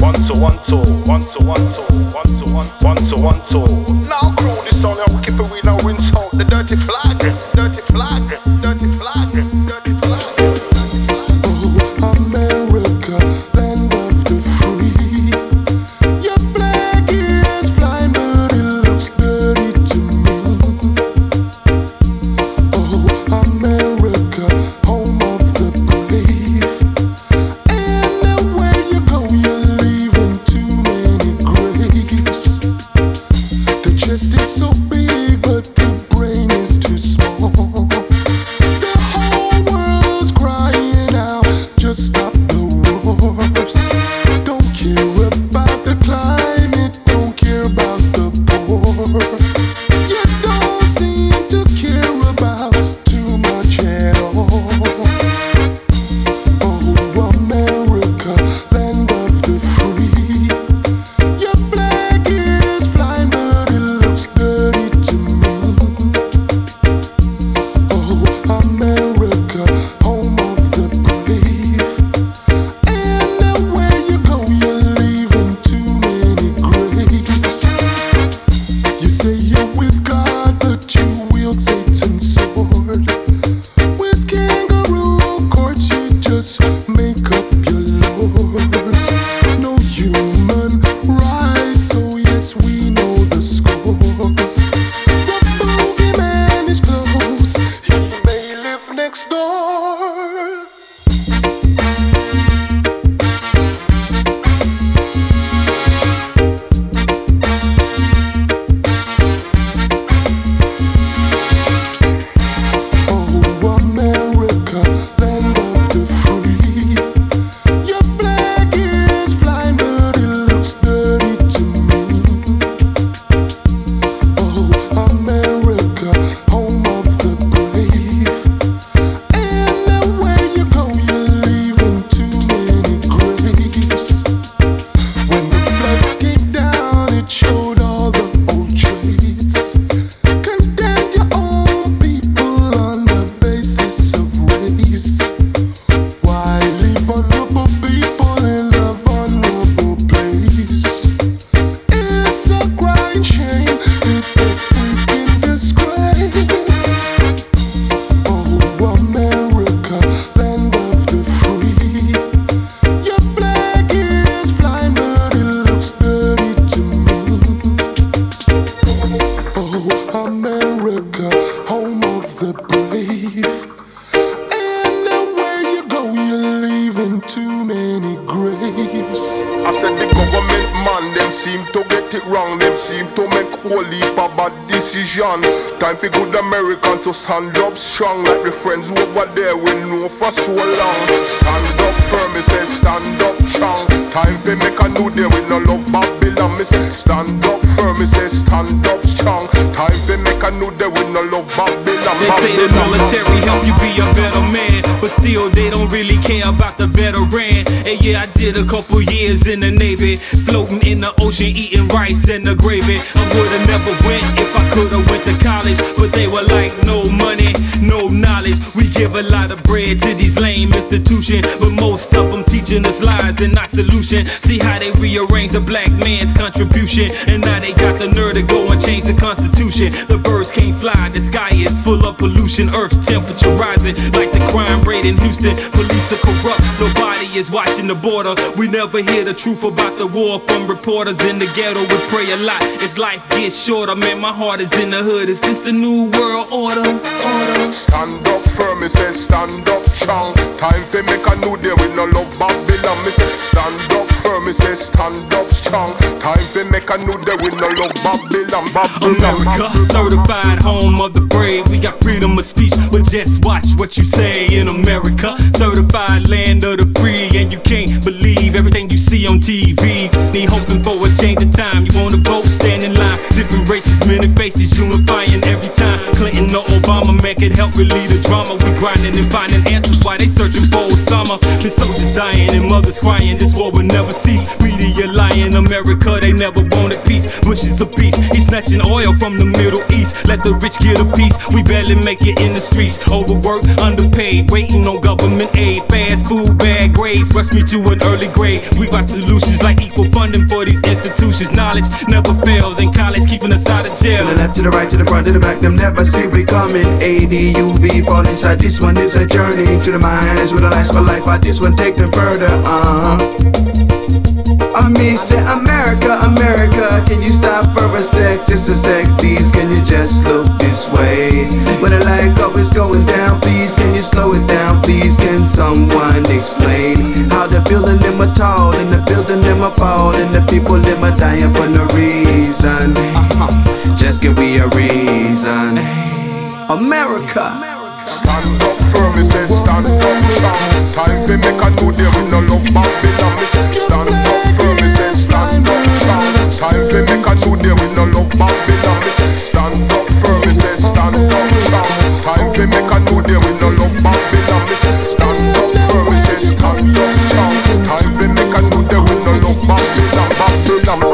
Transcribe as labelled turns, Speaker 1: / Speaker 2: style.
Speaker 1: Now crew this song and we keep it, we now rinse out the dirty flag, dirty flag, dirty flag, dirty flag.
Speaker 2: Oh, America, land of the free. Your flag is flying, but it looks dirty to me. Oh, America, home of the brave. Anywhere you go, you're leaving too many graves. The chest is so big, but the brain is too small. The whole world's crying out, just stop the wars. Don't care about the climate, don't care about the poor. You don't seem to care about too much at all. Oh, America, land of the free. Your flag is flying, but it looks dirty to me. Oh, America, home of the brave. Anywhere you go, you're leaving too many graves. You say you're with God, but you wield Satan's sword. With kangaroo courts, you just make up your laws. No human rights, so yes, we know the score. The boogeyman is close, he may live next door. Oh, America, land of the free. Your flag is flying, but it looks dirty to me. Oh, America, home of the brave. Anywhere you go, you're leaving too many graves. When the floods came down, it showed all the old traits. Condemn your own people on the basis of race. Why leave vulnerable people in a vulnerable place? It's a crying shame, it's a freaking disgrace. Oh, America, land of the free. Your flag is flying, but it looks dirty to me. Oh, America, home of the brave. Anywhere you go, you're leaving too many graves.
Speaker 1: I said the government man, them seem to get it wrong. Them seem to make whole heap of bad decision. Time for good American to stand up strong. Like the friends over there we know for so long. Stand up firm, me say stand up strong. Time for make a new day, we no love Babylon. Me say stand up firm, me say stand up strong. Time for make a new day, we no love Babylon.
Speaker 3: They say the military help you be a better man, but still they don't really care about the veteran. And yeah, I did a couple years in the Navy, floating in the ocean, eating rice and the gravy. I would've never went if I could've went to college, but they were like, no money, no knowledge. We give a lot of bread to these lame institutions, but most of them teaching us lies and not solution. See how they rearrange the black man's contribution, and now they got the nerve to go and change the Constitution. The birds can't fly, the sky is full of pollution, Earth's temperature rising like the crime rate in Houston. Police are corrupt, nobody is watching the border. We never hear the truth about the war from reporters in the ghetto. We pray a lot as life gets shorter. Man, my heart is in the hood. Is this the new world order?
Speaker 1: Stand up firm, me say stand up strong. Time for make a new day, we no love Babylon. Me say stand up firm, me say stand up strong. Time for make a new day, we no love Babylon.
Speaker 3: America, certified home of the brave. We got freedom of speech, but just watch what you say in America. Certified land of the free, and you can't believe everything you see on TV. Need hoping for a change of time. You wanna vote, stand in line. Different races, many faces, unifying every time. Clinton or Obama, man, could help relieve the drama. We grinding and finding answers while they searching for Osama. The soldiers dying and mothers crying. This war will never cease. Media lying. in America, they never wanted peace. Bush is a beast, he's snatching oil from the Middle East. Let the rich get a piece, we barely make it in the streets. Overworked, underpaid, waiting on government aid. Fast food, bad grades, rush me to an early grade. We got solutions like equal funding for these institutions. Knowledge never fails in college, keeping us out of jail.
Speaker 4: To the left, to the right, to the front, to the back, them never see we coming. ADUV, fall inside, this one is a journey. To the minds with a last for life, this one take them further, I mean, say America, America, can you stop for a sec, just a sec, please, can you just look this way? When the light up is going down, please, can you slow it down, please, can someone explain how the building them are tall, and the building them are fall, and the people them are dying for no reason, just give me a reason, America.
Speaker 1: Stand up firm, me say stand up strong. Time fi make a new day, we no look Babylon. Me say stand up firm, me say stand up strong. Time fi make a new day, we no look Babylon. Me say stand up firm, me say stand up strong. Time fi make a new day, we no look Babylon. Me say stand up firm, me say stand up strong. Time fi make a new day, we no look Babylon.